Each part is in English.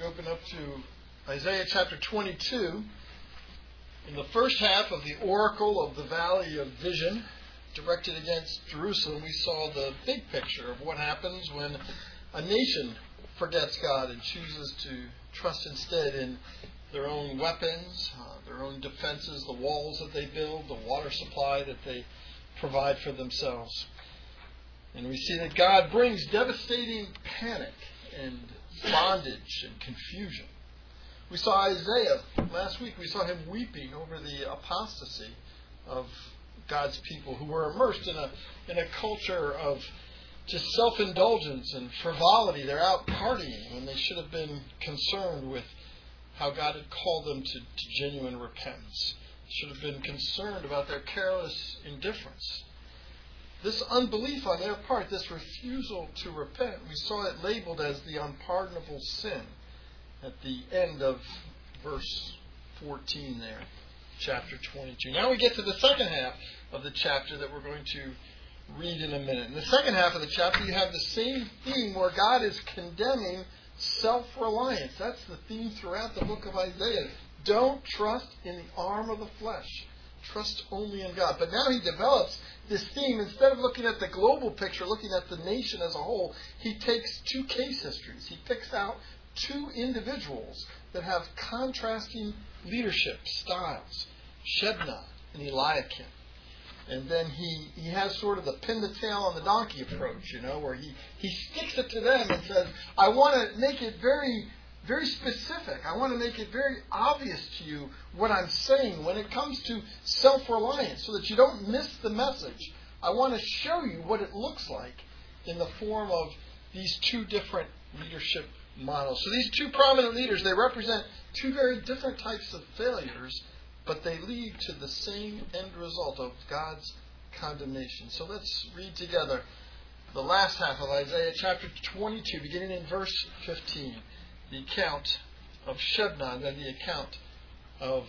you open up to Isaiah chapter 22. In the first half of the oracle of the Valley of Vision, directed against Jerusalem, we saw the big picture of what happens when a nation forgets God and chooses to trust instead in their own weapons, their own defenses, the walls that they build, the water supply that they provide for themselves. And we see that God brings devastating panic and bondage and confusion. We saw Isaiah last week. We saw him weeping over the apostasy of God's people who were immersed in a culture of just self-indulgence and frivolity. They're out partying when they should have been concerned with how God had called them to genuine repentance. Should have been concerned about their careless indifference. This unbelief on their part, this refusal to repent, we saw it labeled as the unpardonable sin at the end of verse 14 there, chapter 22. Now we get to the second half of the chapter that we're going to read in a minute. In the second half of the chapter, you have the same theme where God is condemning self-reliance. That's the theme throughout the book of Isaiah. Don't trust in the arm of the flesh. Trust only in God. But now he develops this theme. Instead of looking at the global picture, looking at the nation as a whole, he takes two case histories. He picks out two individuals that have contrasting leadership styles, Shebna and Eliakim. And then he has sort of the pin the tail on the donkey approach, where he sticks it to them and says, I want to make it very, very specific. I want to make it very obvious to you what I'm saying when it comes to self-reliance so that you don't miss the message. I want to show you what it looks like in the form of these two different leadership models. So these two prominent leaders, they represent two very different types of failures, but they lead to the same end result of God's condemnation. So let's read together the last half of Isaiah chapter 22, beginning in verse 15. The account of Shebna and then the account of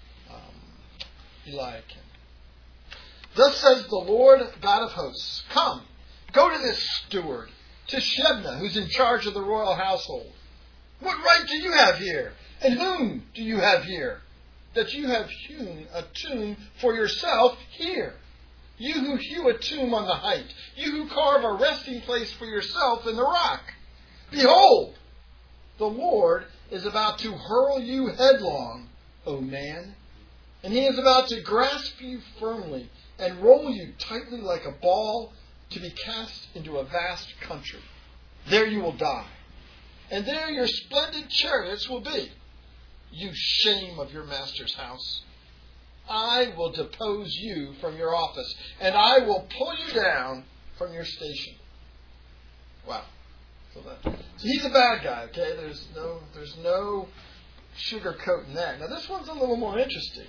Eliakim. Thus says the Lord God of hosts, come, go to this steward, to Shebna, who's in charge of the royal household. What right do you have here? And whom do you have here? That you have hewn a tomb for yourself here. You who hew a tomb on the height. You who carve a resting place for yourself in the rock. Behold, the Lord is about to hurl you headlong, O man, and he is about to grasp you firmly and roll you tightly like a ball to be cast into a vast country. There you will die, and there your splendid chariots will be. You shame of your master's house. I will depose you from your office, and I will pull you down from your station. Wow. So he's a bad guy, okay? There's no sugarcoating that. Now this one's a little more interesting.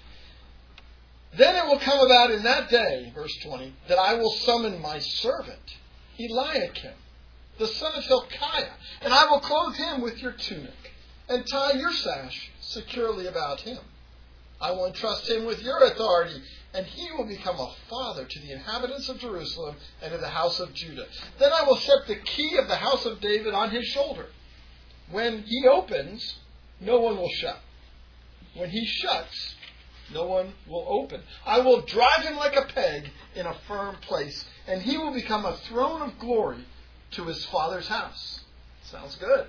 Then it will come about in that day, verse 20, that I will summon my servant, Eliakim, the son of Hilkiah, and I will clothe him with your tunic, and tie your sash securely about him. I will entrust him with your authority, and he will become a father to the inhabitants of Jerusalem and to the house of Judah. Then I will set the key of the house of David on his shoulder. When he opens, no one will shut. When he shuts, no one will open. I will drive him like a peg in a firm place, and he will become a throne of glory to his father's house. Sounds good.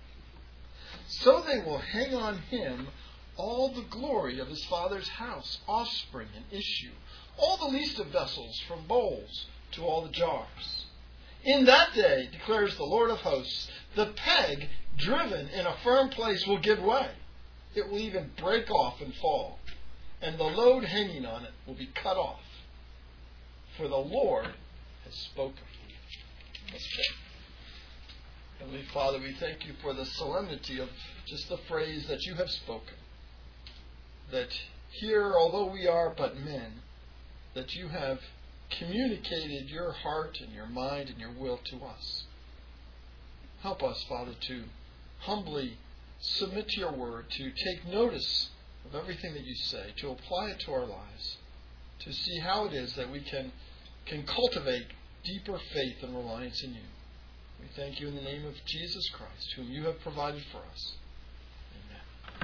So they will hang on him all the glory of his father's house, offspring and issue, all the least of vessels, from bowls to all the jars. In that day, declares the Lord of hosts, the peg driven in a firm place will give way. It will even break off and fall, and the load hanging on it will be cut off. For the Lord has spoken. Let's pray. Heavenly Father, we thank you for the solemnity of just the phrase that you have spoken. That here, although we are but men, that you have communicated your heart and your mind and your will to us. Help us, Father, to humbly submit to your word, to take notice of everything that you say, to apply it to our lives, to see how it is that we can cultivate deeper faith and reliance in you. We thank you in the name of Jesus Christ, whom you have provided for us. Amen.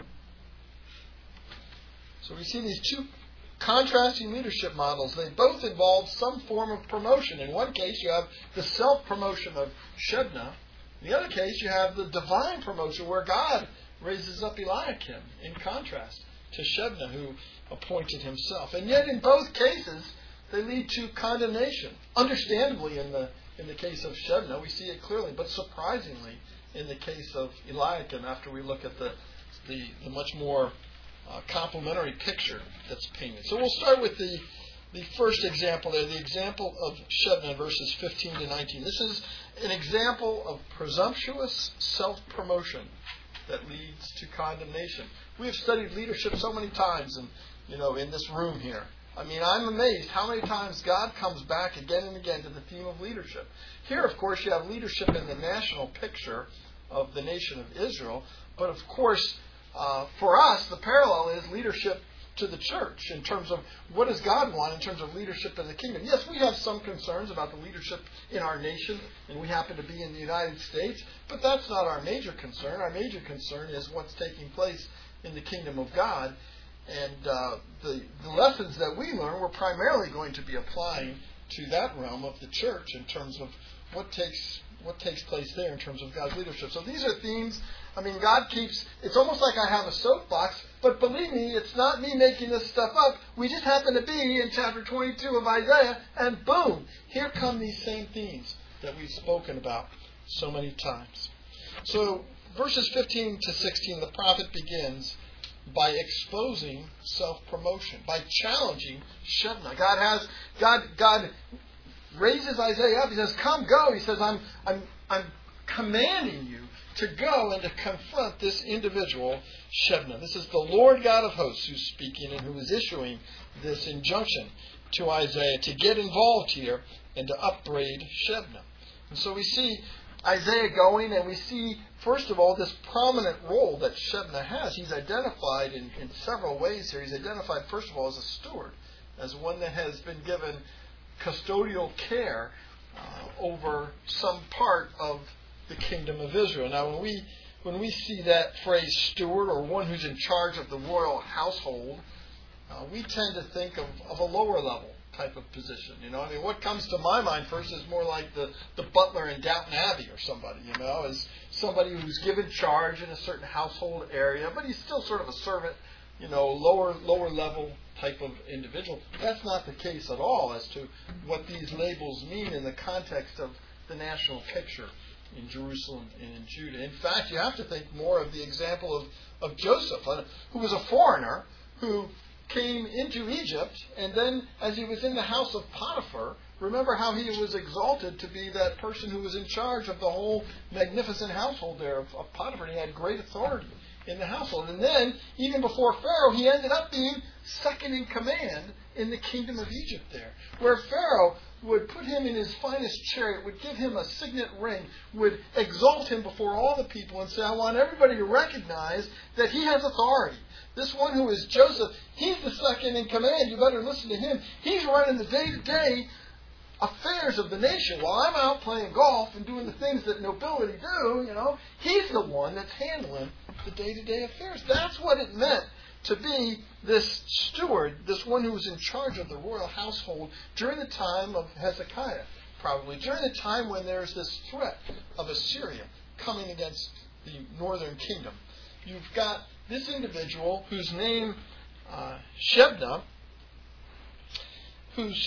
So we see these two contrasting leadership models. They both involve some form of promotion. In one case, you have the self-promotion of Shebna. In the other case, you have the divine promotion where God raises up Eliakim, in contrast to Shebna, who appointed himself. And yet, in both cases, they lead to condemnation. Understandably, in the case of Shebna, we see it clearly, but surprisingly, in the case of Eliakim, after we look at the much more complementary picture that's painted. So we'll start with the first example there, the example of Shebna, verses 15 to 19. This is an example of presumptuous self-promotion that leads to condemnation. We have studied leadership so many times in this room here. I mean, I'm amazed how many times God comes back again and again to the theme of leadership. Here, of course, you have leadership in the national picture of the nation of Israel. But, of course, for us, the parallel is leadership to the church in terms of what does God want in terms of leadership in the kingdom. Yes, we have some concerns about the leadership in our nation, and we happen to be in the United States, but that's not our major concern. Our major concern is what's taking place in the kingdom of God. And the lessons that we learn, we're primarily going to be applying to that realm of the church in terms of what takes place there in terms of God's leadership. So these are themes. I mean, God keeps, it's almost like I have a soapbox, but believe me, it's not me making this stuff up. We just happen to be in chapter 22 of Isaiah, and boom, here come these same themes that we've spoken about so many times. So verses 15 to 16, the prophet begins by exposing self-promotion, by challenging Shebna. God raises Isaiah up. He says, "Come, go." He says, I'm commanding you to go and to confront this individual, Shebna. This is the Lord God of hosts who's speaking and who is issuing this injunction to Isaiah to get involved here and to upbraid Shebna. And so we see Isaiah going, and we see, first of all, this prominent role that Shebna has. He's identified in several ways here. He's identified, first of all, as a steward, as one that has been given custodial care over some part of the kingdom of Israel. Now, when we see that phrase steward, or one who's in charge of the royal household, we tend to think of a lower level type of position. I mean, what comes to my mind first is more like the butler in Downton Abbey or somebody, as somebody who's given charge in a certain household area, but he's still sort of a servant, lower level type of individual. That's not the case at all as to what these labels mean in the context of the national picture in Jerusalem and in Judah. In fact, you have to think more of the example of Joseph, who was a foreigner who came into Egypt, and then as he was in the house of Potiphar, remember how he was exalted to be that person who was in charge of the whole magnificent household there of Potiphar. He had great authority in the household. And then, even before Pharaoh, he ended up being second in command in the kingdom of Egypt there, where Pharaoh would put him in his finest chariot, would give him a signet ring, would exalt him before all the people and say, "I want everybody to recognize that he has authority. This one who is Joseph, he's the second in command. You better listen to him. He's running the day-to-day affairs of the nation while I'm out playing golf and doing the things that nobility do, He's the one that's handling the day-to-day affairs." That's what it meant to be this steward, this one who was in charge of the royal household during the time of Hezekiah, probably, during the time when there's this threat of Assyria coming against the northern kingdom. You've got this individual whose name, Shebna, who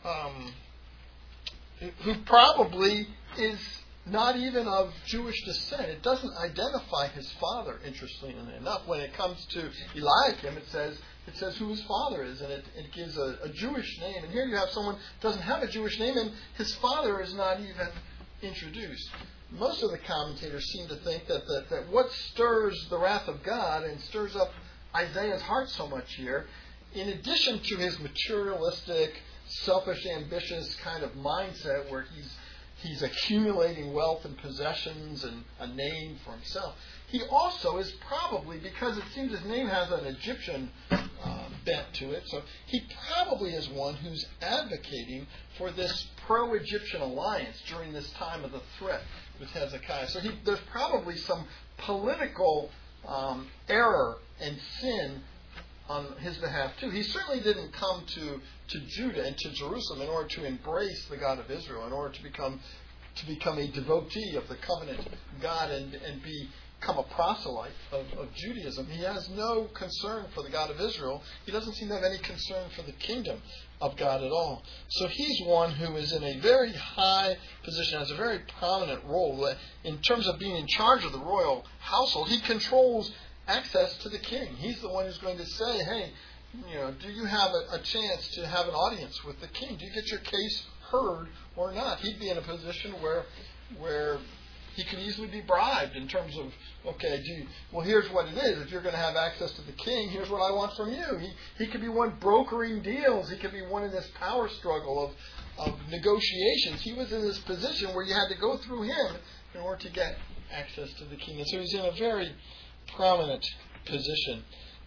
probably is not even of Jewish descent. It doesn't identify his father, interestingly enough. When it comes to Eliakim, it says who his father is, and it gives a Jewish name. And here you have someone who doesn't have a Jewish name, and his father is not even introduced. Most of the commentators seem to think that what stirs the wrath of God and stirs up Isaiah's heart so much here, in addition to his materialistic, selfish, ambitious kind of mindset where he's accumulating wealth and possessions and a name for himself, he also is probably, because it seems his name has an Egyptian bent to it. So he probably is one who's advocating for this pro-Egyptian alliance during this time of the threat with Hezekiah. So there's probably some political error and sin on his behalf too. He certainly didn't come to Judah and to Jerusalem in order to embrace the God of Israel, in order to become a devotee of the covenant God and become a proselyte of Judaism. He has no concern for the God of Israel. He doesn't seem to have any concern for the kingdom of God at all. So he's one who is in a very high position, has a very prominent role. In terms of being in charge of the royal household, he controls access to the king. He's the one who's going to say, hey, do you have a chance to have an audience with the king? Do you get your case heard or not? He'd be in a position where he could easily be bribed in terms of, here's what it is. If you're going to have access to the king, here's what I want from you. He could be one brokering deals. He could be one in this power struggle of negotiations. He was in this position where you had to go through him in order to get access to the king. And so he's in a very prominent position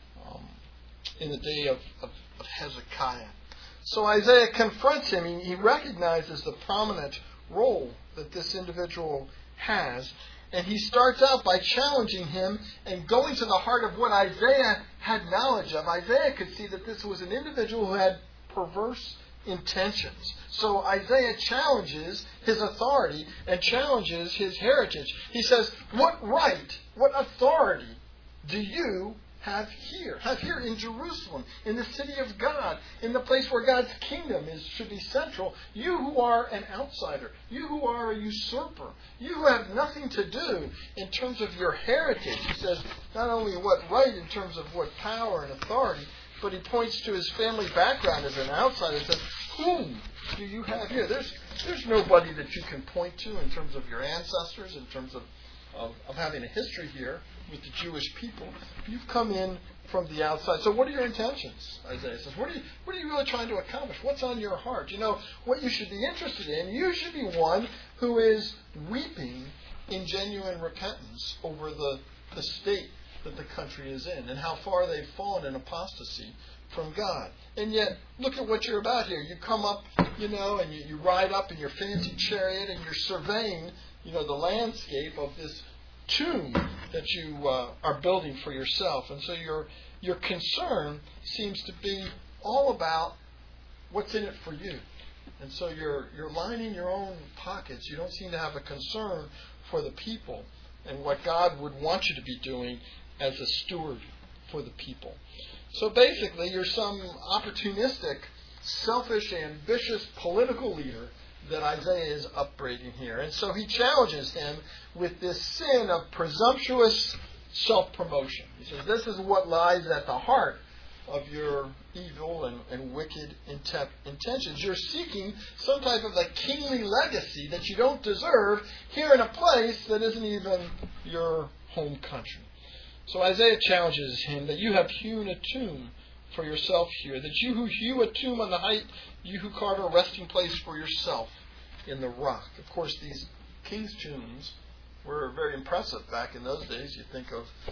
in the day of Hezekiah. So Isaiah confronts him. He recognizes the prominent role that this individual has, and he starts out by challenging him and going to the heart of what Isaiah had knowledge of. Isaiah could see that this was an individual who had perverse intentions. So Isaiah challenges his authority and challenges his heritage. He says, what right, what authority do you have here in Jerusalem, in the city of God, in the place where God's kingdom should be central? You who are an outsider, you who are a usurper, you who have nothing to do in terms of your heritage. He says not only what right in terms of what power and authority, but he points to his family background as an outsider and says, whom do you have here? There's nobody that you can point to in terms of your ancestors, in terms of having a history here with the Jewish people. You've come in from the outside. So what are your intentions? Isaiah says, what are you really trying to accomplish? What's on your heart? What you should be interested in, you should be one who is weeping in genuine repentance over the state that the country is in and how far they've fallen in apostasy from God. And yet, look at what you're about here. You come up, and you ride up in your fancy chariot and you're surveying, the landscape of this tomb that you are building for yourself. And so your concern seems to be all about what's in it for you. And so you're lining your own pockets. You don't seem to have a concern for the people and what God would want you to be doing as a steward for the people. So basically, you're some opportunistic, selfish, ambitious political leader that Isaiah is upbraiding here. And so he challenges him with this sin of presumptuous self-promotion. He says, this is what lies at the heart of your evil and wicked intentions. You're seeking some type of a kingly legacy that you don't deserve here in a place that isn't even your home country. So Isaiah challenges him that you have hewn a tomb for yourself here, that you who hew a tomb on the height, you who carve a resting place for yourself in the rock. Of course, these king's tombs were very impressive back in those days. You think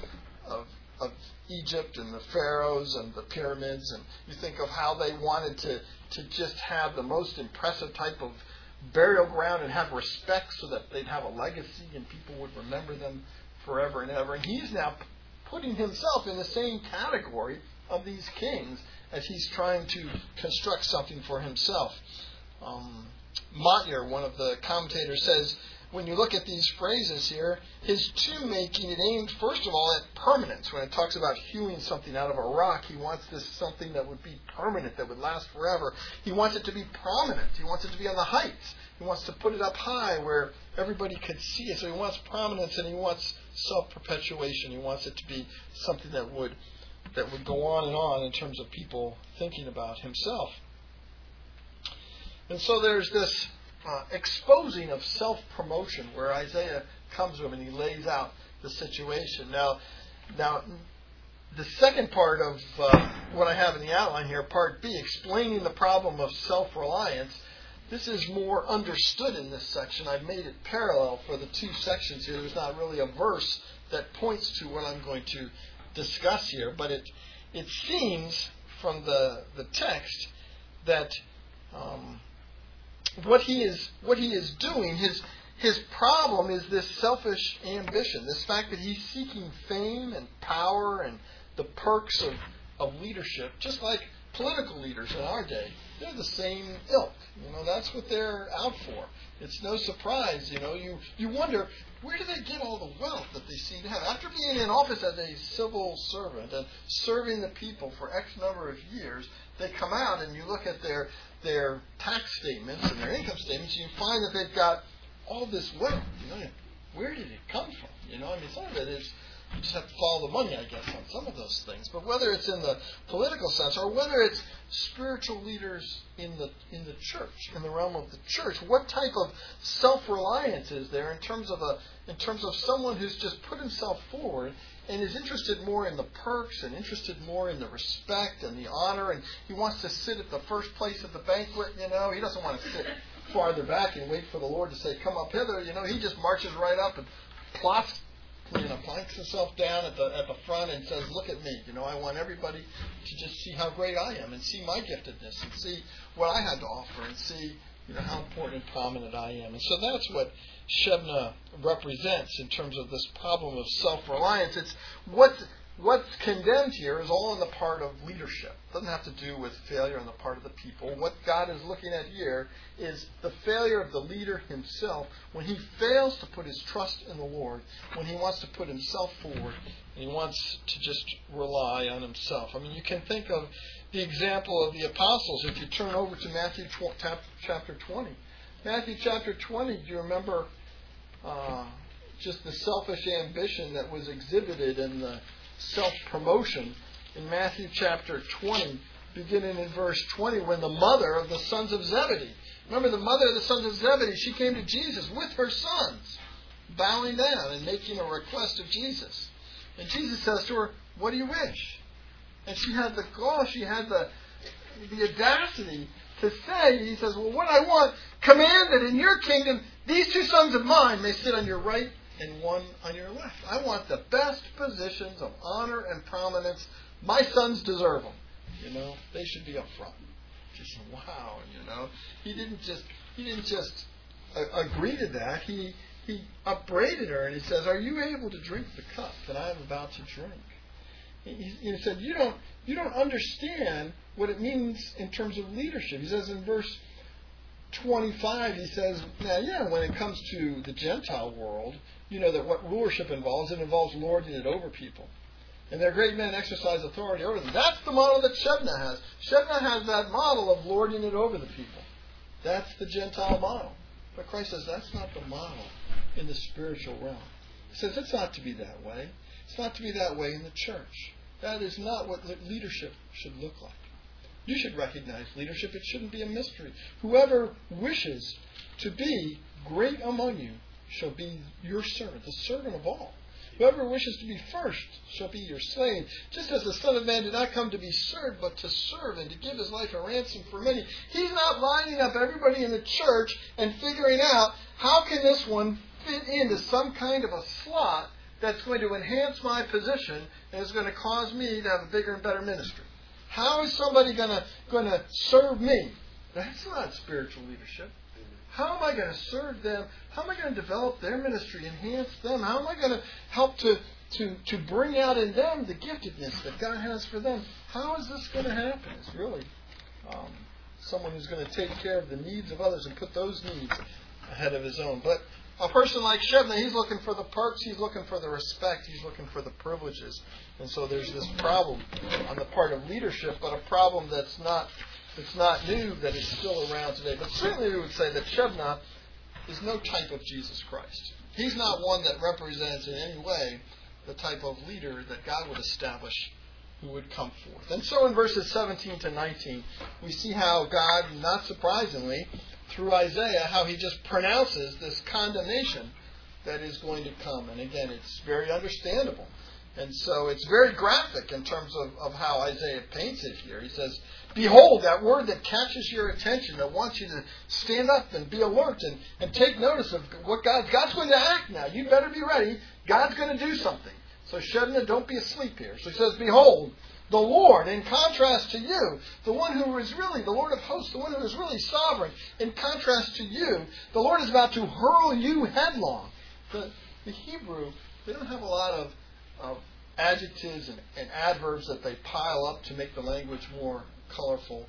of Egypt and the pharaohs and the pyramids, and you think of how they wanted to just have the most impressive type of burial ground and have respect so that they'd have a legacy and people would remember them forever and ever. And he's now putting himself in the same category of these kings as he's trying to construct something for himself. Montyer, one of the commentators, says, when you look at these phrases here, his tomb making, it aimed first of all at permanence. When it talks about hewing something out of a rock, he wants this something that would be permanent, that would last forever. He wants it to be prominent. He wants it to be on the heights. He wants to put it up high where everybody could see it. So he wants prominence and he wants self-perpetuation. He wants it to be something that would go on and on in terms of people thinking about himself. And so there's this exposing of self-promotion where Isaiah comes to him and he lays out the situation. Now the second part of what I have in the outline here, part B, explaining the problem of self-reliance, this is more understood in this section. I've made it parallel for the two sections here. There's not really a verse that points to what I'm going to discuss here, but it seems from the text that what he is doing, his problem is this selfish ambition, this fact that he's seeking fame and power and the perks of leadership, just like political leaders in our day. They're the same ilk. That's what they're out for. It's no surprise, you wonder, where do they get all the wealth that they seem to have? After being in office as a civil servant and serving the people for X number of years, they come out and you look at their tax statements and their income statements, and you find that they've got all this wealth. Where did it come from? Some of it is, you just have to follow the money, I guess, on some of those things. But whether it's in the political sense or whether it's spiritual leaders in the church, in the realm of the church, what type of self-reliance is there in terms of someone who's just put himself forward and is interested more in the perks and interested more in the respect and the honor, and he wants to sit at the first place at the banquet, he doesn't want to sit farther back and wait for the Lord to say, come up hither, he just marches right up and planks himself down at the front and says, look at me, I want everybody to just see how great I am and see my giftedness and see what I had to offer and see, how important and prominent I am. And so that's what Shebna represents in terms of this problem of self-reliance. It's what's condemned here is all on the part of leadership. It doesn't have to do with failure on the part of the people. What God is looking at here is the failure of the leader himself when he fails to put his trust in the Lord, when he wants to put himself forward and he wants to just rely on himself. You can think of the example of the apostles if you turn over to Matthew chapter 20. Matthew chapter 20, do you remember just the selfish ambition that was exhibited in the self-promotion in Matthew chapter 20, beginning in verse 20, when the mother of the sons of Zebedee, remember the mother of the sons of Zebedee, she came to Jesus with her sons, bowing down and making a request of Jesus. And Jesus says to her, what do you wish? And she had the gall, she had the audacity to say, he says, well, what I want, command that in your kingdom, these two sons of mine may sit on your right and one on your left. I want the best positions of honor and prominence. My sons deserve them. They should be up front. Just wow, He didn't just agree to that. He upbraided her and he says, are you able to drink the cup that I am about to drink? He said, you don't understand what it means in terms of leadership. He says in verse 25, he says, now, when it comes to the Gentile world, that what rulership involves, it involves lording it over people. And their great men exercise authority over them. That's the model that Shebna has. Shebna has that model of lording it over the people. That's the Gentile model. But Christ says that's not the model in the spiritual realm. He says it's not to be that way. It's not to be that way in the church. That is not what leadership should look like. You should recognize leadership. It shouldn't be a mystery. Whoever wishes to be great among you shall be your servant, the servant of all. Whoever wishes to be first shall be your slave. Just as the Son of Man did not come to be served, but to serve and to give his life a ransom for many. He's not lining up everybody in the church and figuring out how can this one fit into some kind of a slot that's going to enhance my position and is going to cause me to have a bigger and better ministry. How is somebody going to serve me? That's not spiritual leadership. How am I going to serve them? How am I going to develop their ministry, enhance them? How am I going to help to bring out in them the giftedness that God has for them? How is this going to happen? It's really someone who's going to take care of the needs of others and put those needs ahead of his own. But a person like Shebna, he's looking for the perks, he's looking for the respect, he's looking for the privileges. And so there's this problem on the part of leadership, but a problem that's not new, that is still around today. But certainly we would say that Shebna is no type of Jesus Christ. He's not one that represents in any way the type of leader that God would establish who would come forth. And so in verses 17 to 19, we see how God, not surprisingly, through Isaiah, how he just pronounces this condemnation that is going to come. And again, it's very understandable. And so it's very graphic in terms of how Isaiah paints it here. He says, behold, that word that catches your attention, that wants you to stand up and be alert and take notice of what God's going to act now. You better be ready. God's going to do something. So Shebna, don't be asleep here. So he says, behold, The Lord, in contrast to you, the one who is really the Lord of hosts, the one who is really sovereign, in contrast to you, the Lord is about to hurl you headlong. The Hebrew, they don't have a lot of adjectives and adverbs that they pile up to make the language more colorful.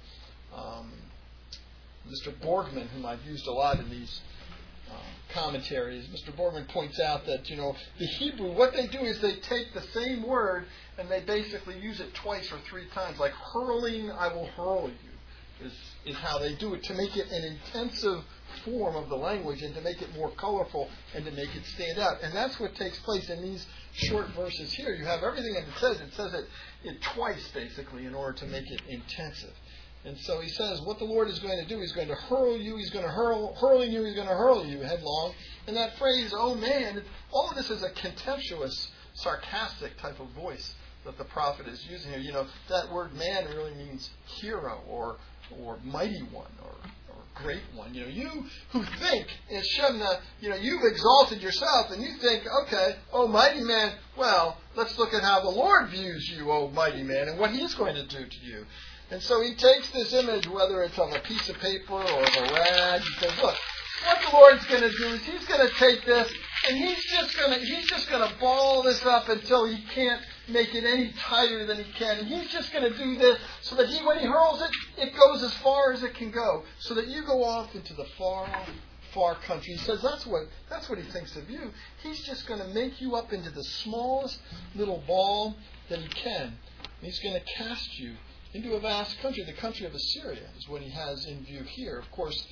Mr. Borgman, whom I've used a lot in these commentaries, Mr. Borgman points out that, the Hebrew, what they do is they take the same word and they basically use it twice or three times, like hurling, I will hurl you, is how they do it, to make it an intensive form of the language and to make it more colorful and to make it stand out. And that's what takes place in these short verses here. You have everything that it says. It says it twice, basically, in order to make it intensive. And so he says what the Lord is going to do, he's going to hurl you, he's going to hurling you, he's going to hurl you headlong. And that phrase, oh man, all of this is a contemptuous, sarcastic type of voice that the prophet is using here. That word man really means hero or mighty one or great one. You who think, in Shebna, you've exalted yourself and you think, okay, oh mighty man, well, let's look at how the Lord views you, oh mighty man, and what he's going to do to you. And so he takes this image, whether it's of a piece of paper or of a rag, he says, look, what the Lord's going to do is he's going to take this and he's just going to ball this up until he can't make it any tighter than he can. And he's just going to do this so that when he hurls it, it goes as far as it can go, so that you go off into the far, far country. He says that's what he thinks of you. He's just going to make you up into the smallest little ball that he can. He's going to cast you into a vast country. The country of Assyria is what he has in view here. Of course,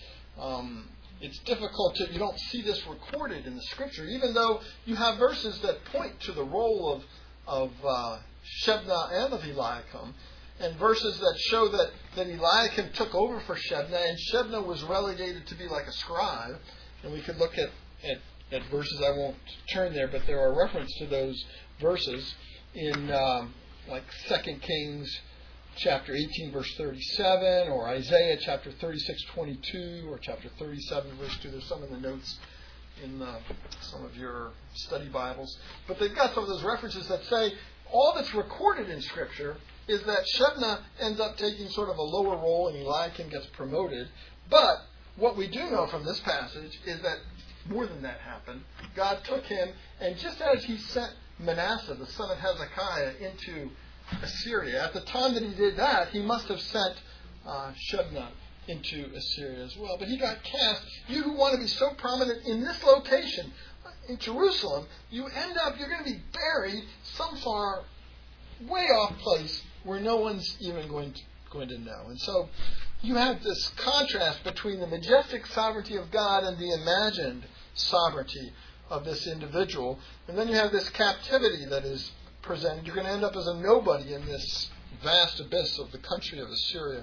it's difficult you don't see this recorded in the Scripture, even though you have verses that point to the role of Shebna and of Eliakim, and verses that show that Eliakim took over for Shebna, and Shebna was relegated to be like a scribe. And we could look at verses, I won't turn there, but there are references to those verses in like 2 Kings chapter 18, verse 37, or Isaiah chapter 36, 22, or chapter 37, verse 2. There's some in the notes in some of your study Bibles. But they've got some of those references that say all that's recorded in Scripture is that Shebna ends up taking sort of a lower role and Eliakim gets promoted. But what we do know from this passage is that more than that happened. God took him, and just as he sent Manasseh, the son of Hezekiah, into Assyria, at the time that he did that, he must have sent Shebna into Assyria as well. But he got cast. You who want to be so prominent in this location, in Jerusalem, you're going to be buried some far, way off place where no one's even going to know. And so you have this contrast between the majestic sovereignty of God and the imagined sovereignty of this individual. And then you have this captivity that is presented. You're going to end up as a nobody in this vast abyss of the country of Assyria.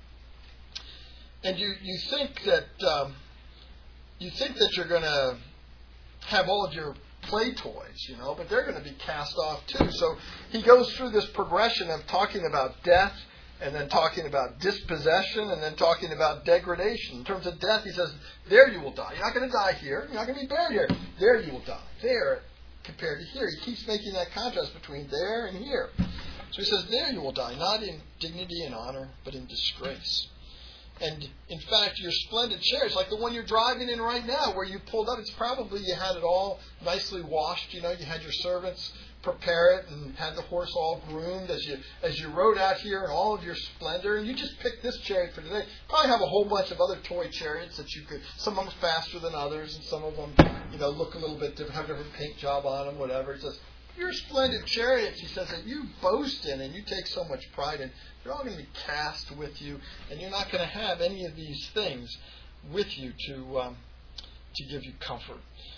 And you think that you're going to have all of your play toys, but they're going to be cast off too. So he goes through this progression of talking about death, and then talking about dispossession, and then talking about degradation. In terms of death, he says, there you will die. You're not going to die here. You're not going to be buried here. There you will die. There, compared to here. He keeps making that contrast between there and here. So he says, there you will die, not in dignity and honor, but in disgrace. And in fact, your splendid chariot, like the one you're driving in right now, where you pulled up, it's probably you had it all nicely washed. You had your servants prepare it and had the horse all groomed as you rode out here in all of your splendor. And you just picked this chariot for today. Probably have a whole bunch of other toy chariots that you could. Some of them faster than others, and some of them, look a little bit different, have a different paint job on them, whatever. He says, your splendid chariots, he says, that you boast in and you take so much pride in, they're all going to be cast with you, and you're not going to have any of these things with you to give you comfort.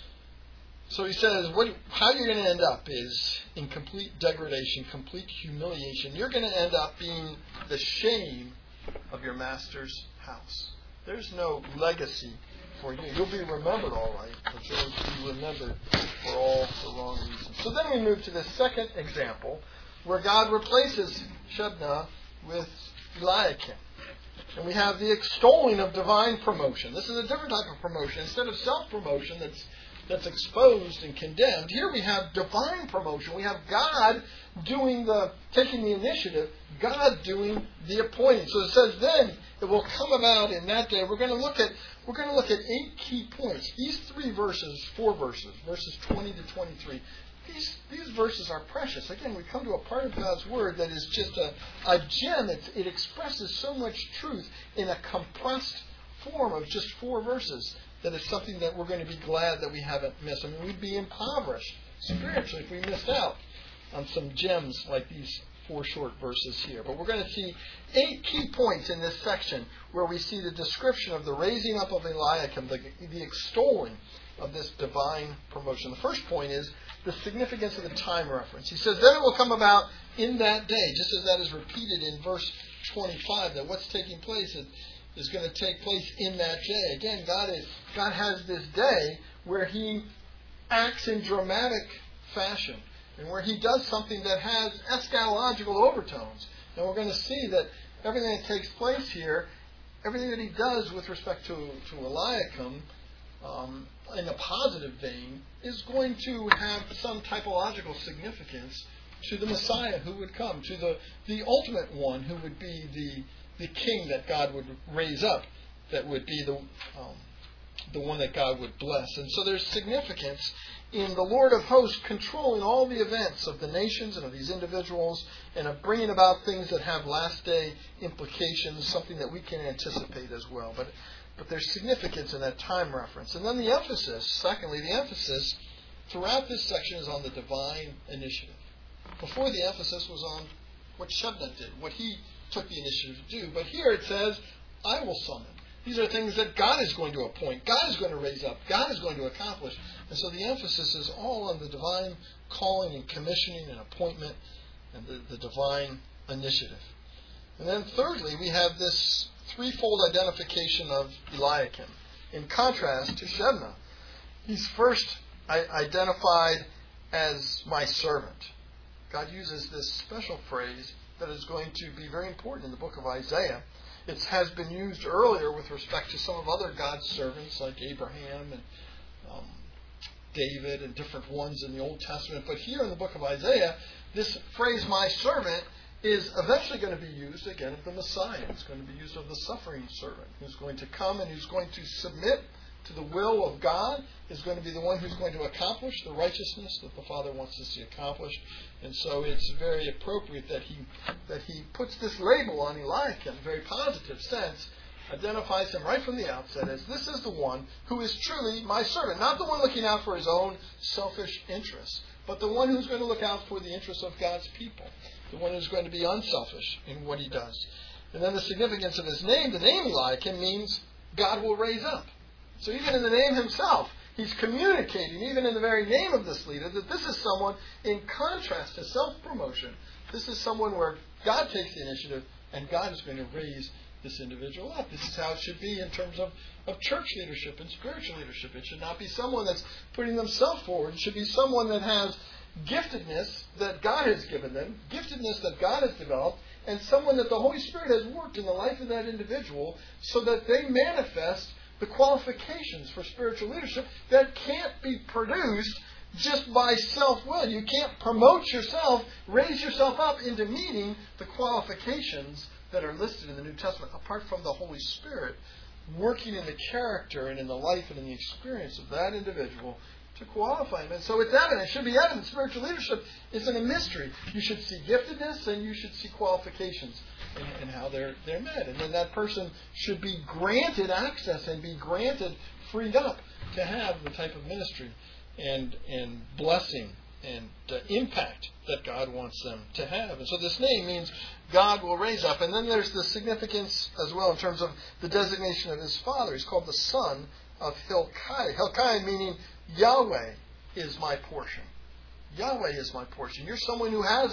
So he says, how you're going to end up is in complete degradation, complete humiliation. You're going to end up being the shame of your master's house. There's no legacy for you. You'll be remembered all right, but you'll be remembered for all the wrong reasons. So then we move to the second example, where God replaces Shebna with Eliakim. And we have the extolling of divine promotion. This is a different type of promotion. Instead of self-promotion that's that's exposed and condemned. Here we have divine promotion. We have God taking the initiative, God doing the appointing. So it says, then it will come about in that day. We're going to look at 8 key points. These 4 verses, verses 20 to 23. These verses are precious. Again, we come to a part of God's Word that is just a gem. It expresses so much truth in a compressed form of just 4 verses that it's something that we're going to be glad that we haven't missed. I mean, we'd be impoverished spiritually if we missed out on some gems like these 4 short verses here. But we're going to see 8 key points in this section where we see the description of the raising up of Eliakim, the extolling of this divine promotion. The first point is the significance of the time reference. He says, then it will come about in that day, just as that is repeated in verse 25, that what's taking place is going to take place in that day. Again, God has this day where He acts in dramatic fashion and where He does something that has eschatological overtones. And we're going to see that everything that takes place here, everything that He does with respect to Eliakim, in a positive vein, is going to have some typological significance to the Messiah who would come, to the ultimate one who would be the king that God would raise up, that would be the one that God would bless. And so there's significance in the Lord of hosts controlling all the events of the nations and of these individuals and of bringing about things that have last day implications, something that we can anticipate as well. But there's significance in that time reference. And then the emphasis throughout this section is on the divine initiative. Before, the emphasis was on what Shebna did, what he took the initiative to do. But here it says, I will summon. These are things that God is going to appoint, God is going to raise up, God is going to accomplish. And so the emphasis is all on the divine calling and commissioning and appointment and the divine initiative. And then thirdly, we have this threefold identification of Eliakim. In contrast to Shebna, he's first identified as my servant. God uses this special phrase that is going to be very important in the book of Isaiah. It has been used earlier with respect to some of other God's servants like Abraham and David and different ones in the Old Testament. But here in the book of Isaiah, this phrase, my servant, is eventually going to be used again of the Messiah. It's going to be used of the suffering servant who's going to come and who's going to submit to the will of God, is going to be the one who's going to accomplish the righteousness that the Father wants to see accomplished. And so it's very appropriate that he puts this label on Eliakim, a very positive sense, identifies him right from the outset as this is the one who is truly my servant. Not the one looking out for his own selfish interests, but the one who's going to look out for the interests of God's people. The one who's going to be unselfish in what he does. And then the significance of his name, the name Eliakim, means God will raise up. So even in the name himself, he's communicating, even in the very name of this leader, that this is someone, in contrast to self-promotion, this is someone where God takes the initiative and God is going to raise this individual up. This is how it should be in terms of church leadership and spiritual leadership. It should not be someone that's putting themselves forward. It should be someone that has giftedness that God has given them, giftedness that God has developed, and someone that the Holy Spirit has worked in the life of that individual so that they manifest the qualifications for spiritual leadership that can't be produced just by self-will. You can't promote yourself, raise yourself up into meeting the qualifications that are listed in the New Testament apart from the Holy Spirit working in the character and in the life and in the experience of that individual to qualify him. And so it's evident, it should be evident, spiritual leadership isn't a mystery. You should see giftedness and you should see qualifications and how they're met. And then that person should be granted access and be granted freed up to have the type of ministry and blessing and impact that God wants them to have. And so this name means God will raise up. And then there's the significance as well in terms of the designation of his father. He's called the son of Hilkiah. Hilkiah meaning Yahweh is my portion. Yahweh is my portion. You're someone who have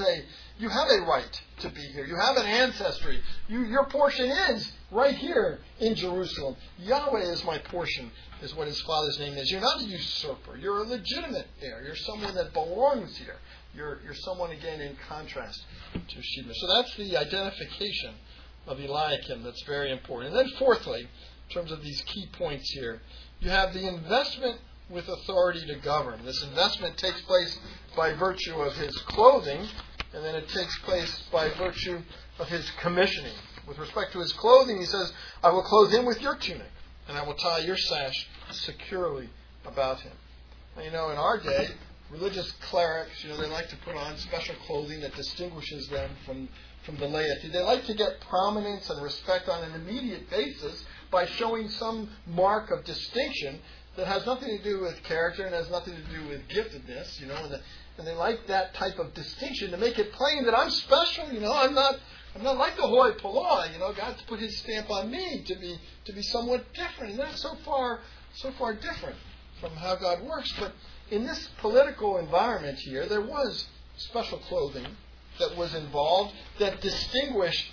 a right to be here. You have an ancestry. Your portion is right here in Jerusalem. Yahweh is my portion, is what his father's name is. You're not a usurper. You're a legitimate heir. You're someone that belongs here. You're someone, again, in contrast to Shebna. So that's the identification of Eliakim that's very important. And then fourthly, in terms of these key points here, you have the investment with authority to govern. This investment takes place by virtue of his clothing, and then it takes place by virtue of his commissioning. With respect to his clothing, he says, I will clothe him with your tunic, and I will tie your sash securely about him. Now, in our day, religious clerics, they like to put on special clothing that distinguishes them from the laity. They like to get prominence and respect on an immediate basis by showing some mark of distinction that has nothing to do with character and has nothing to do with giftedness, and they like that type of distinction to make it plain that I'm special, I'm not like the hoi polloi, God's put his stamp on me to be somewhat different, and that's so far different from how God works. But in this political environment here, there was special clothing that was involved that distinguished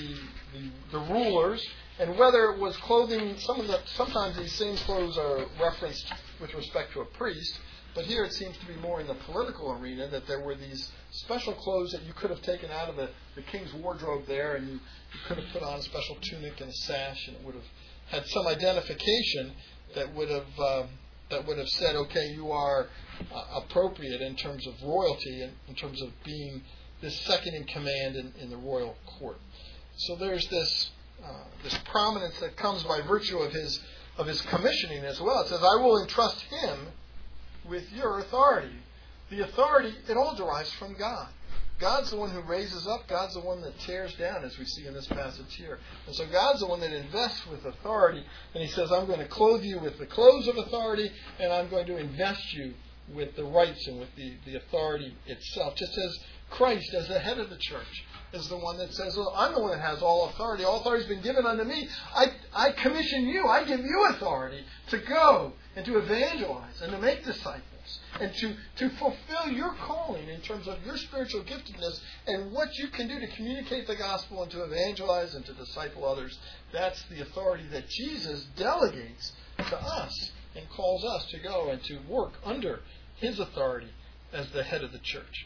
the rulers, and whether it was clothing, sometimes these same clothes are referenced with respect to a priest, but here it seems to be more in the political arena that there were these special clothes that you could have taken out of the king's wardrobe there, and you could have put on a special tunic and a sash, and it would have had some identification that would have said, okay, you are appropriate in terms of royalty and in terms of being this second in command in the royal court. So there's this prominence that comes by virtue of his commissioning as well. It says, I will entrust him with your authority. The authority, it all derives from God. God's the one who raises up. God's the one that tears down, as we see in this passage here. And so God's the one that invests with authority. And he says, I'm going to clothe you with the clothes of authority, and I'm going to invest you with the rights and with the authority itself. Just as Christ, as the head of the church, is the one that says, well, I'm the one that has all authority. All authority has been given unto me. I commission you. I give you authority to go and to evangelize and to make disciples and to fulfill your calling in terms of your spiritual giftedness and what you can do to communicate the gospel and to evangelize and to disciple others. That's the authority that Jesus delegates to us and calls us to go and to work under his authority as the head of the church.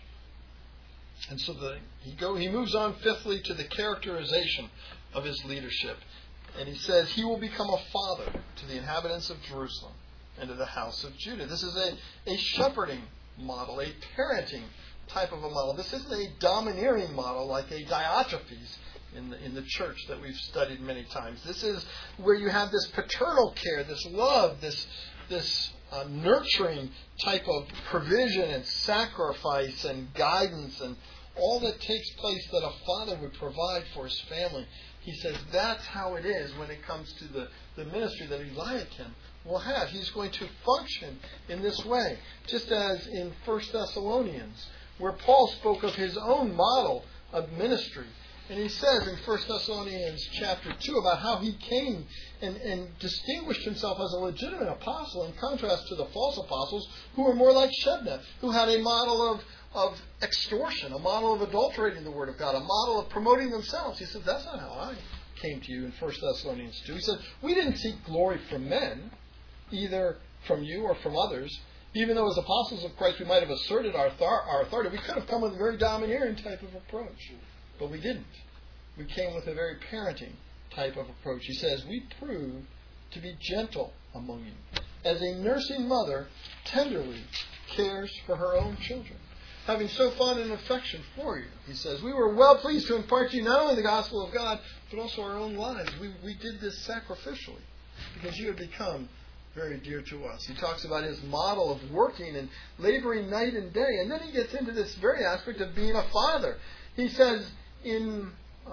And so he moves on fifthly to the characterization of his leadership. And he says he will become a father to the inhabitants of Jerusalem and to the house of Judah. This is a shepherding model, a parenting type of a model. This isn't a domineering model like a Diotrephes in the church that we've studied many times. This is where you have this paternal care, this love, this nurturing type of provision and sacrifice and guidance and all that takes place that a father would provide for his family. He says that's how it is when it comes to the ministry that Eliakim will have. He's going to function in this way, just as in 1 Thessalonians, where Paul spoke of his own model of ministry. And he says in 1 Thessalonians chapter 2 about how he came and distinguished himself as a legitimate apostle in contrast to the false apostles who were more like Shebna, who had a model of extortion, a model of adulterating the Word of God, a model of promoting themselves. He said, that's not how I came to you in 1 Thessalonians 2. He said, we didn't seek glory from men, either from you or from others. Even though as apostles of Christ we might have asserted our authority, we could have come with a very domineering type of approach. But we didn't. We came with a very parenting type of approach. He says, we prove to be gentle among you, as a nursing mother tenderly cares for her own children, having so fond an affection for you. He says, we were well pleased to impart to you not only the gospel of God, but also our own lives. We did this sacrificially, because you had become very dear to us. He talks about his model of working and laboring night and day, and then he gets into this very aspect of being a father. He says in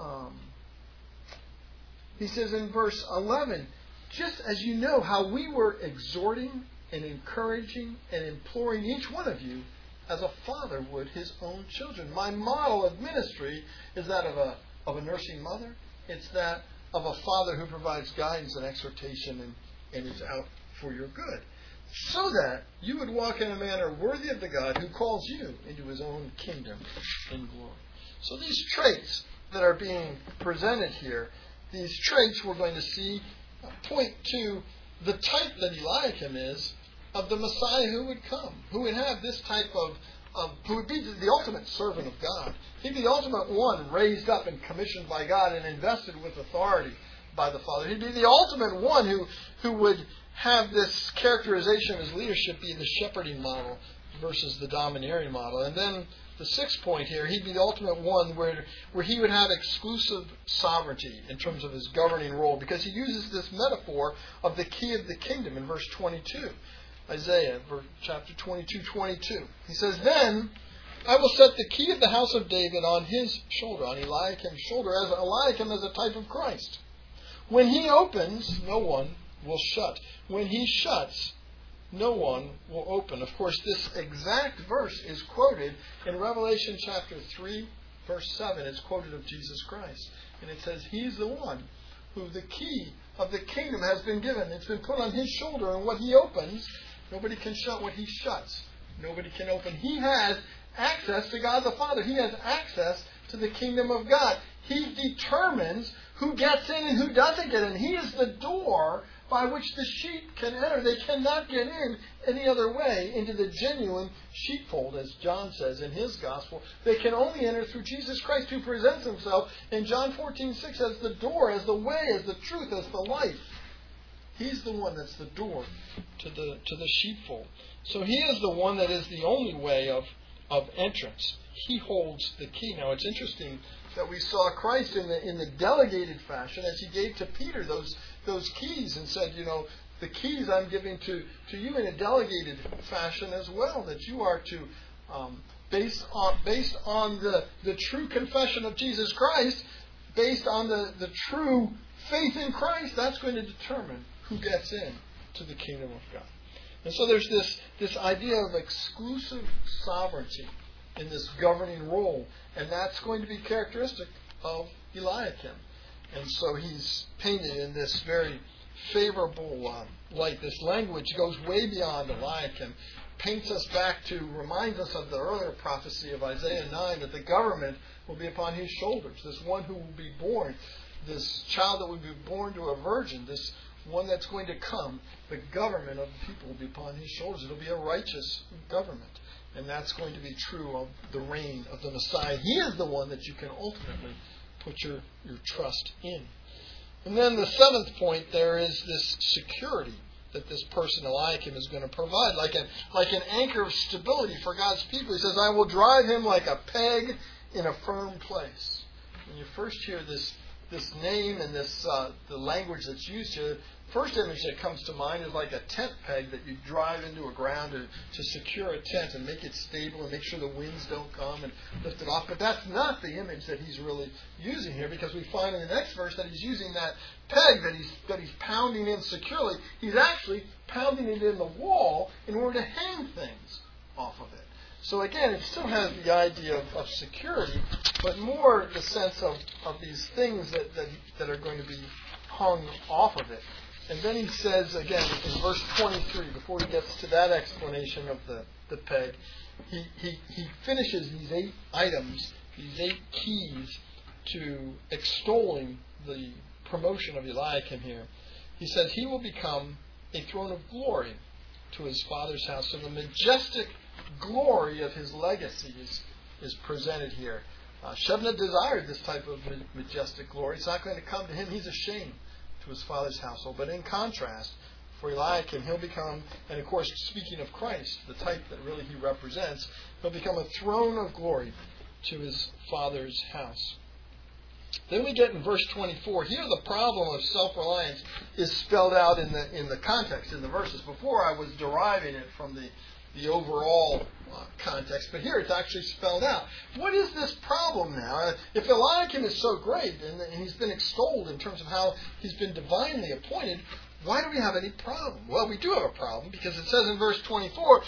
verse 11, just as you know how we were exhorting and encouraging and imploring each one of you as a father would his own children. My model of ministry is that of a nursing mother. It's that of a father who provides guidance and exhortation and is out for your good, so that you would walk in a manner worthy of the God who calls you into his own kingdom in glory. So these traits that are being presented here, these traits we're going to see point to the type that Eliakim is of the Messiah who would come, who would have this type of who would be the ultimate servant of God. He'd be the ultimate one raised up and commissioned by God and invested with authority by the Father. He'd be the ultimate one who would have this characterization of his leadership be the shepherding model versus the domineering model. And then the sixth point here, he'd be the ultimate one where he would have exclusive sovereignty in terms of his governing role, because he uses this metaphor of the key of the kingdom in verse 22. Isaiah, chapter 22:22. He says, "Then I will set the key of the house of David on his shoulder," on Eliakim's shoulder, as Eliakim as a type of Christ. "When he opens, no one will shut. When he shuts, no one will open." Of course, this exact verse is quoted in Revelation chapter 3, verse 7. It's quoted of Jesus Christ. And it says, he's the one who the key of the kingdom has been given. It's been put on his shoulder, and what he opens, nobody can shut. What he shuts, nobody can open. He has access to God the Father. He has access to the kingdom of God. He determines who gets in and who doesn't get in. He is the door by which the sheep can enter. They cannot get in any other way into the genuine sheepfold, as John says in his gospel. They can only enter through Jesus Christ, who presents himself in John 14:6 as the door, as the way, as the truth, as the life. He's the one that's the door to the sheepfold. So he is the one that is the only way of entrance. He holds the key. Now, it's interesting that we saw Christ in the delegated fashion as he gave to Peter those keys and said, the keys I'm giving to you in a delegated fashion as well, that you are to, based on the true confession of Jesus Christ, based on the true faith in Christ, that's going to determine who gets in to the kingdom of God. And so there's this idea of exclusive sovereignty in this governing role, and that's going to be characteristic of Eliakim. And so he's painted in this very favorable light. This language goes way beyond Eliakim, paints us back reminds us of the earlier prophecy of Isaiah 9, that the government will be upon his shoulders. This one who will be born, this child that will be born to a virgin, this one that's going to come, the government of the people will be upon his shoulders. It'll be a righteous government. And that's going to be true of the reign of the Messiah. He is the one that you can ultimately put your trust in. And then the seventh point, there is this security that this person, Eliakim, is going to provide, like an anchor of stability for God's people. He says, "I will drive him like a peg in a firm place." When you first hear this name and the language that's used here, first image that comes to mind is like a tent peg that you drive into a ground to secure a tent and make it stable and make sure the winds don't come and lift it off. But that's not the image that he's really using here, because we find in the next verse that he's using that peg that he's pounding in securely. He's actually pounding it in the wall in order to hang things off of it. So again, it still has the idea of security, but more the sense of these things that are going to be hung off of it. And then he says, again, in verse 23, before he gets to that explanation of the peg, he finishes these 8 items, these 8 keys to extolling the promotion of Eliakim here. He says, he will become a throne of glory to his father's house. And the majestic glory of his legacy is presented here. Shebna desired this type of majestic glory. It's not going to come to him. He's ashamed to his father's household. But in contrast, for Eliakim, he'll become, and of course, speaking of Christ, the type that really he represents, he'll become a throne of glory to his father's house. Then we get in verse 24. Here the problem of self-reliance is spelled out in the context, in the verses. Before I was deriving it from the overall context, but here it's actually spelled out. What is this problem now? If Eliakim is so great, and he's been extolled in terms of how he's been divinely appointed, why do we have any problem? Well, we do have a problem, because it says in verse 24,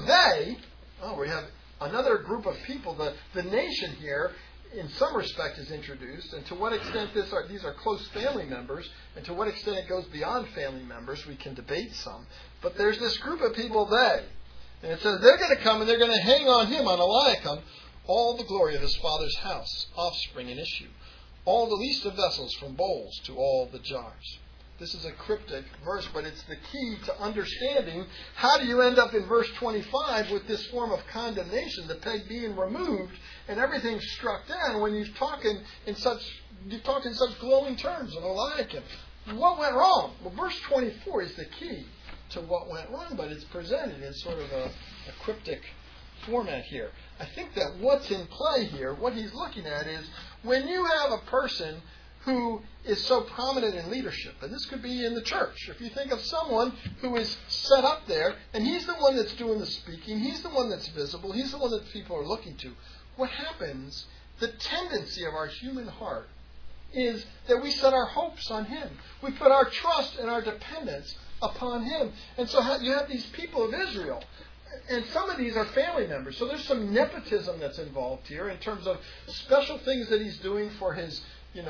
we have another group of people. The nation here, in some respect, is introduced, and to what extent these are close family members, and to what extent it goes beyond family members, we can debate some. But there's this group of people, and it says they're going to come and they're going to hang on him, on Eliakim, all the glory of his father's house, offspring and issue, all the least of vessels, from bowls to all the jars. This is a cryptic verse, but it's the key to understanding how do you end up in verse 25 with this form of condemnation, the peg being removed and everything struck down when you're talking in such glowing terms of Eliakim. What went wrong? Well, verse 24 is the key to what went wrong, but it's presented in sort of a cryptic format here. I think that what's in play here, what he's looking at is when you have a person who is so prominent in leadership, and this could be in the church. If you think of someone who is set up there, and he's the one that's doing the speaking, he's the one that's visible, he's the one that people are looking to. What happens, the tendency of our human heart is that we set our hopes on him. We put our trust and our dependence upon him. And so you have these people of Israel, and some of these are family members. So there's some nepotism that's involved here in terms of special things that he's doing for his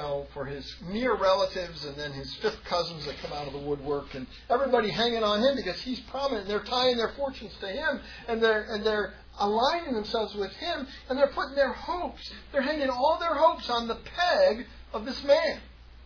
near relatives and then his fifth cousins that come out of the woodwork, and everybody hanging on him because he's prominent, and they're tying their fortunes to him, and they're aligning themselves with him, and they're putting their hopes, they're hanging all their hopes on the peg of this man.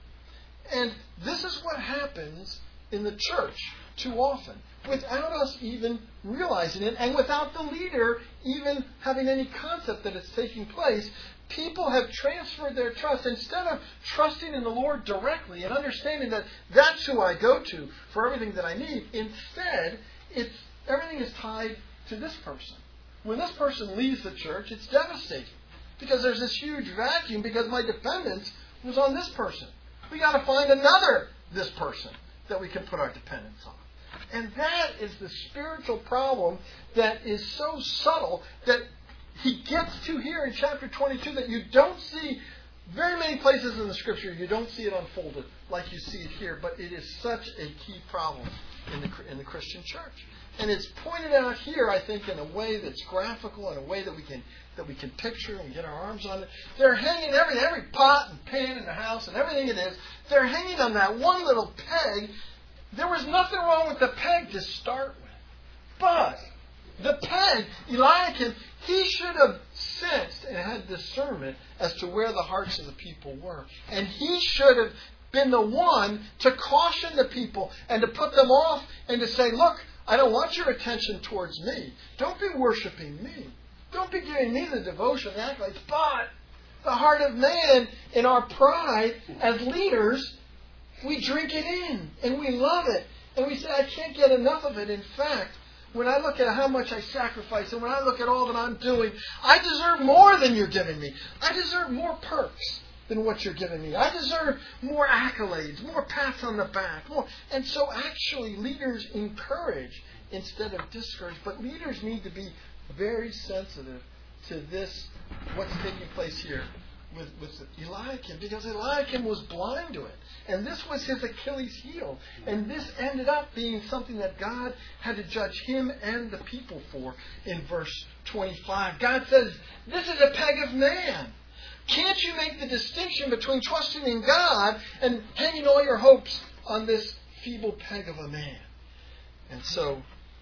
And this is what happens in the church too often, without us even realizing it, and without the leader even having any concept that it's taking place. People have transferred their trust. Instead of trusting in the Lord directly and understanding that that's who I go to for everything that I need, instead, everything is tied to this person. When this person leaves the church, it's devastating because there's this huge vacuum because my dependence was on this person. We got to find another this person that we can put our dependence on. And that is the spiritual problem that is so subtle that he gets to here in chapter 22 that you don't see very many places in the Scripture. You don't see it unfolded like you see it here. But it is such a key problem in the Christian church. And it's pointed out here, I think, in a way that's graphical, in a way that we can picture and get our arms on it. They're hanging every pot and pan in the house and everything it is. They're hanging on that one little peg. There was nothing wrong with the peg to start with. But the peg, Eliakim, he should have sensed and had discernment as to where the hearts of the people were. And he should have been the one to caution the people and to put them off and to say, look, I don't want your attention towards me. Don't be worshiping me. Don't be giving me the devotion and accolades. But the heart of man, in our pride as leaders, we drink it in and we love it. And we say, I can't get enough of it. In fact, when I look at how much I sacrifice and when I look at all that I'm doing, I deserve more than you're giving me. I deserve more perks than what you're giving me. I deserve more accolades, more pats on the back. More. And so actually leaders encourage instead of discourage. But leaders need to be very sensitive to this, what's taking place here with Eliakim, because Eliakim was blind to it. And this was his Achilles heel. And this ended up being something that God had to judge him and the people for in verse 25. God says, this is a peg of man. Can't you make the distinction between trusting in God and hanging all your hopes on this feeble peg of a man? And so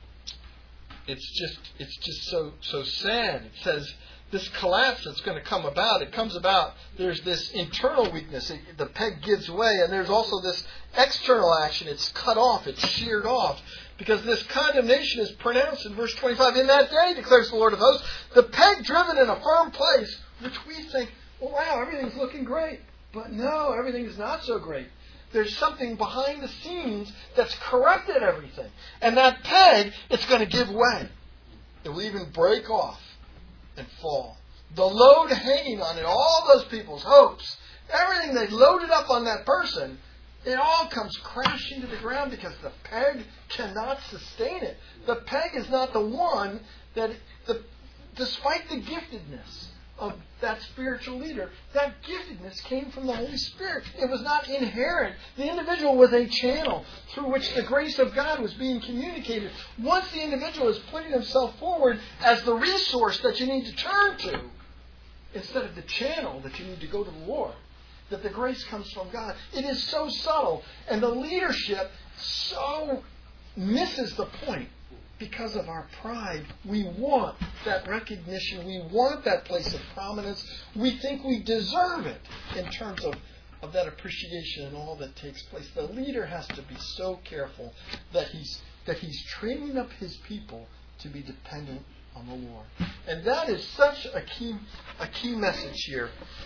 it's just so sad. It says this collapse that's going to come about, it comes about, there's this internal weakness. The peg gives way, and there's also this external action. It's cut off, it's sheared off. Because this condemnation is pronounced in verse 25. In that day, declares the Lord of hosts, the peg driven in a firm place, which we think, oh wow, everything's looking great. But no, everything is not so great. There's something behind the scenes that's corrupted everything. And that peg, it's going to give way. It will even break off and fall. The load hanging on it, all those people's hopes, everything they loaded up on that person, it all comes crashing to the ground because the peg cannot sustain it. The peg is not the one that, despite the giftedness of that spiritual leader, that giftedness came from the Holy Spirit. It was not inherent. The individual was a channel through which the grace of God was being communicated. Once the individual is putting himself forward as the resource that you need to turn to, instead of the channel that you need to go to the Lord, that the grace comes from God. It is so subtle, and the leadership so misses the point. Because of our pride, we want that recognition. We want that place of prominence. We think we deserve it in terms of of that appreciation and all that takes place. The leader has to be so careful that he's training up his people to be dependent on the Lord. And that is such a key message here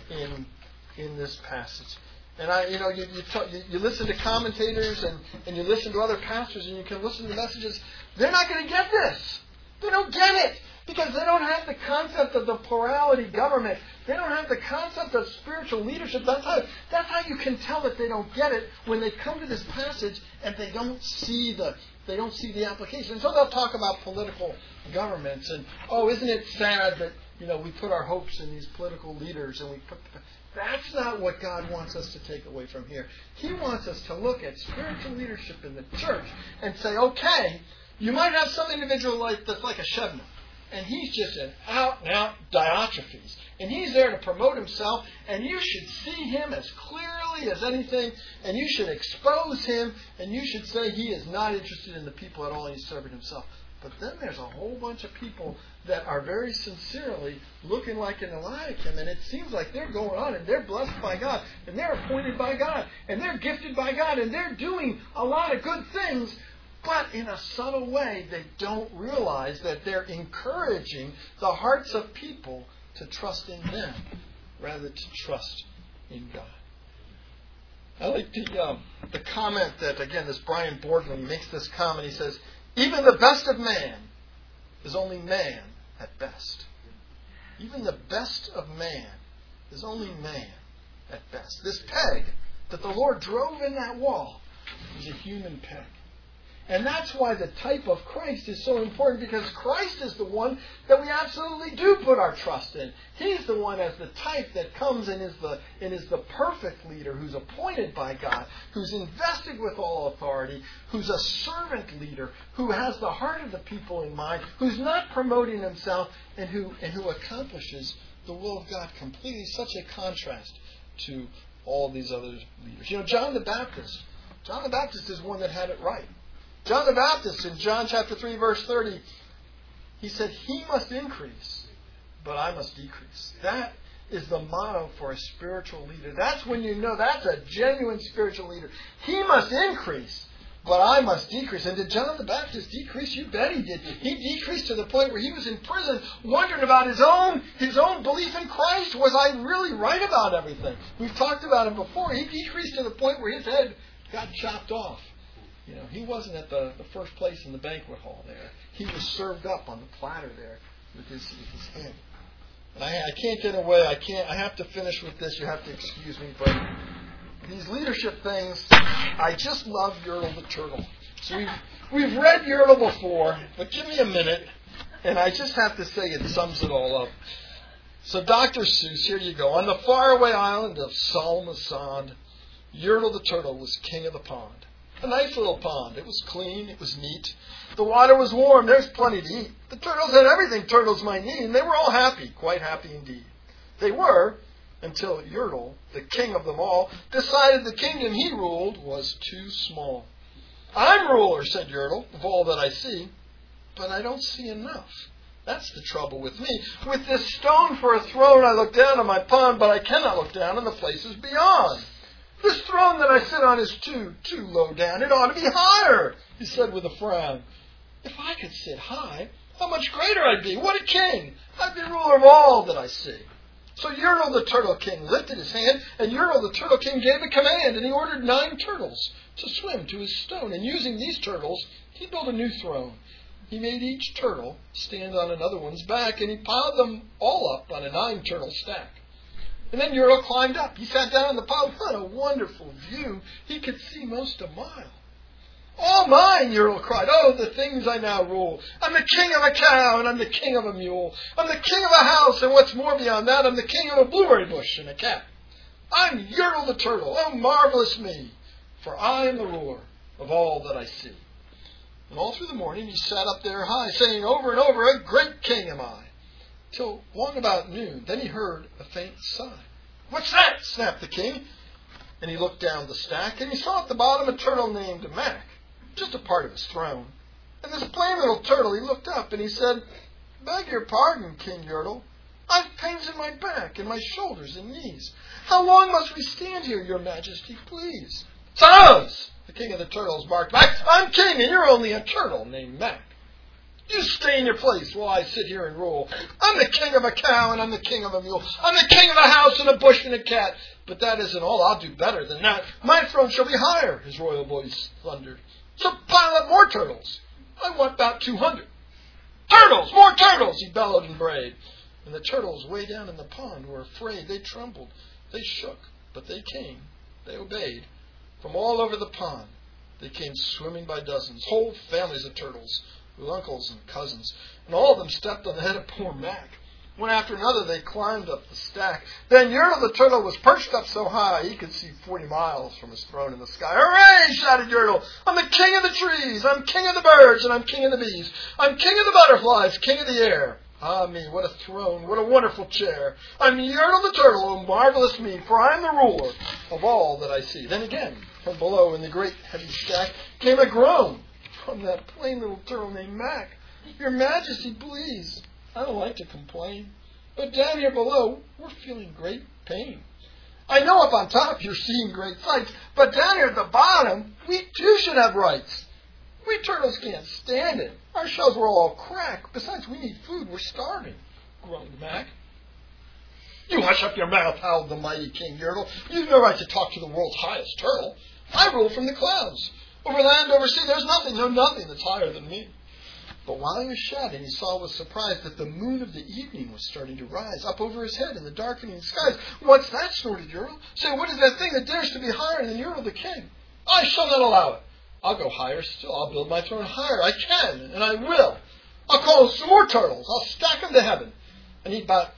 in this passage. And you listen to commentators and you listen to other pastors and you can listen to messages. They're not going to get this. They don't get it because they don't have the concept of the plurality government. They don't have the concept of spiritual leadership. That's how you can tell that they don't get it when they come to this passage and they don't see the application. So they'll talk about political governments and, isn't it sad that we put our hopes in these political leaders and that's not what God wants us to take away from here. He wants us to look at spiritual leadership in the church and say, okay, you might have some individual that's like a Shebna, and he's just an out-and-out Diotrephes, and he's there to promote himself, and you should see him as clearly as anything, and you should expose him, and you should say he is not interested in the people at all, he's serving himself. But then there's a whole bunch of people that are very sincerely looking like an Eliakim, and it seems like they're going on, and they're blessed by God, and they're appointed by God, and they're gifted by God, and they're doing a lot of good things, but in a subtle way, they don't realize that they're encouraging the hearts of people to trust in them rather to trust in God. I like the comment that, again, this Brian Boardman makes this comment. He says, even the best of man is only man at best. Even the best of man is only man at best. This peg that the Lord drove in that wall is a human peg. And that's why the type of Christ is so important, because Christ is the one that we absolutely do put our trust in. He's the one as the type that comes and is the perfect leader who's appointed by God, who's invested with all authority, who's a servant leader, who has the heart of the people in mind, who's not promoting himself, and who accomplishes the will of God completely. Such a contrast to all these other leaders. John the Baptist is one that had it right. John the Baptist, in John chapter 3, verse 30, he said, he must increase, but I must decrease. That is the motto for a spiritual leader. That's when you know that's a genuine spiritual leader. He must increase, but I must decrease. And did John the Baptist decrease? You bet he did. He decreased to the point where he was in prison wondering about his own belief in Christ. Was I really right about everything? We've talked about him before. He decreased to the point where his head got chopped off. He wasn't at the first place in the banquet hall there. He was served up on the platter there with his head. And I can't get away. I have to finish with this. You have to excuse me. But these leadership things, I just love Yertle the Turtle. So we've read Yertle before, but give me a minute, and I just have to say it sums it all up. So Dr. Seuss, here you go. On the faraway island of Salmasand, Yertle the Turtle was king of the pond. A nice little pond. It was clean. It was neat. The water was warm. There's plenty to eat. The turtles had everything turtles might need, and they were all happy. Quite happy indeed. They were, until Yertle, the king of them all, decided the kingdom he ruled was too small. I'm ruler, said Yertle, of all that I see, but I don't see enough. That's the trouble with me. With this stone for a throne, I look down on my pond, but I cannot look down on the places beyond. This throne that I sit on is too low down. It ought to be higher, he said with a frown. If I could sit high, how much greater I'd be. What a king! I'd be ruler of all that I see. So Yertle the Turtle King lifted his hand, and Yertle the Turtle King gave a command, and he ordered 9 turtles to swim to his stone. And using these turtles, he built a new throne. He made each turtle stand on another one's back, and he piled them all up on a 9-turtle stack. And then Yertle climbed up. He sat down on the pile. What a wonderful view. He could see most a mile. All mine, Yertle cried. Oh, the things I now rule. I'm the king of a cow, and I'm the king of a mule. I'm the king of a house, and what's more beyond that, I'm the king of a blueberry bush and a cat. I'm Yertle the Turtle. Oh, marvelous me, for I am the ruler of all that I see. And all through the morning he sat up there high, saying over and over, a great king am I. Till long about noon, then he heard a faint sigh. What's that? Snapped the king. And he looked down the stack, and he saw at the bottom a turtle named Mac, just a part of his throne. And this plain little turtle, he looked up, and he said, Beg your pardon, King Yertle. I've pains in my back and my shoulders and knees. How long must we stand here, your majesty, please? Silence! The king of the turtles barked back. I'm king, and you're only a turtle named Mac. You stay in your place while I sit here and rule. I'm the king of a cow, and I'm the king of a mule. I'm the king of a house and a bush and a cat. But that isn't all. I'll do better than that. My throne shall be higher, his royal voice thundered. So pile up more turtles. I want about 200. Turtles! More turtles! He bellowed and brayed. And the turtles way down in the pond were afraid. They trembled. They shook. But they came. They obeyed. From all over the pond, they came swimming by dozens. Whole families of turtles, with uncles and cousins. And all of them stepped on the head of poor Mac. One after another, they climbed up the stack. Then Yertle the turtle was perched up so high he could see 40 miles from his throne in the sky. Hooray! Shouted Yertle. I'm the king of the trees. I'm king of the birds, and I'm king of the bees. I'm king of the butterflies, king of the air. Ah, me, what a throne, what a wonderful chair. I'm Yertle the turtle, oh marvelous me, for I am the ruler of all that I see. Then again, from below in the great heavy stack, came a groan from that plain little turtle named Mac. Your Majesty, please. I don't like to complain, but down here below, we're feeling great pain. I know up on top you're seeing great sights, but down here at the bottom, we too should have rights. We turtles can't stand it. Our shells were all cracked. Besides, we need food. We're starving, groaned Mac. You hush up your mouth, howled the mighty King Yertle. You've no right to talk to the world's highest turtle. I rule from the clouds. Over land, over sea, there's nothing, no nothing that's higher than me. But while he was shouting, he saw with surprise that the moon of the evening was starting to rise up over his head in the darkening skies. What's that? Snorted Yertle. Say, what is that thing that dares to be higher than Yertle the king? I shall not allow it. I'll go higher still. I'll build my throne higher. I can, and I will. I'll call some more turtles. I'll stack them to heaven. I need about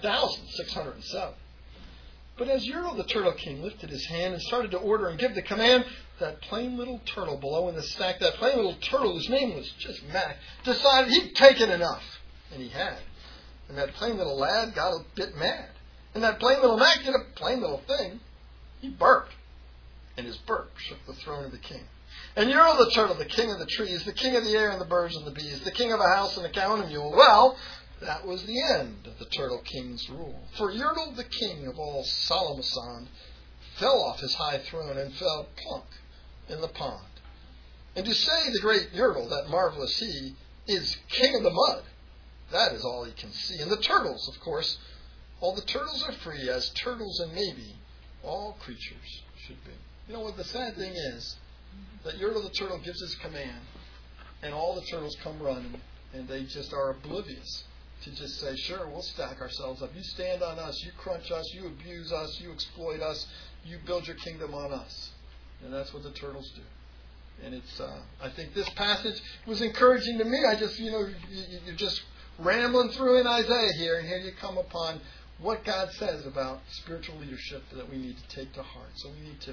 5,607. But as Yertle the Turtle King lifted his hand and started to order and give the command, that plain little turtle below in the stack, that plain little turtle whose name was just Mac, decided he'd taken enough. And he had. And that plain little lad got a bit mad. And that plain little Mac did a plain little thing. He burped. And his burp shook the throne of the king. And Yertle the Turtle, the king of the trees, the king of the air and the birds and the bees, the king of a house and a cow and a mule, well, that was the end of the Turtle King's rule. For Yertle, the king of all Solomonson, fell off his high throne and fell plunk in the pond. And to say the great Yertle, that marvelous he, is king of the mud, that is all he can see. And the turtles, of course, all the turtles are free, as turtles and maybe all creatures should be. You know what the sad thing is? That Yertle the Turtle gives his command, and all the turtles come running, and they just are oblivious to just say, sure, we'll stack ourselves up. You stand on us, you crunch us, you abuse us, you exploit us, you build your kingdom on us. And that's what the turtles do. And it's, I think this passage was encouraging to me. I just, you're just rambling through in Isaiah here, and here you come upon what God says about spiritual leadership that we need to take to heart. So we need to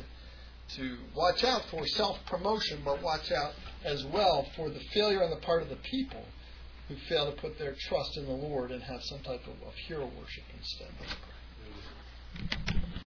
watch out for self-promotion, but watch out as well for the failure on the part of the people who fail to put their trust in the Lord and have some type of hero worship instead.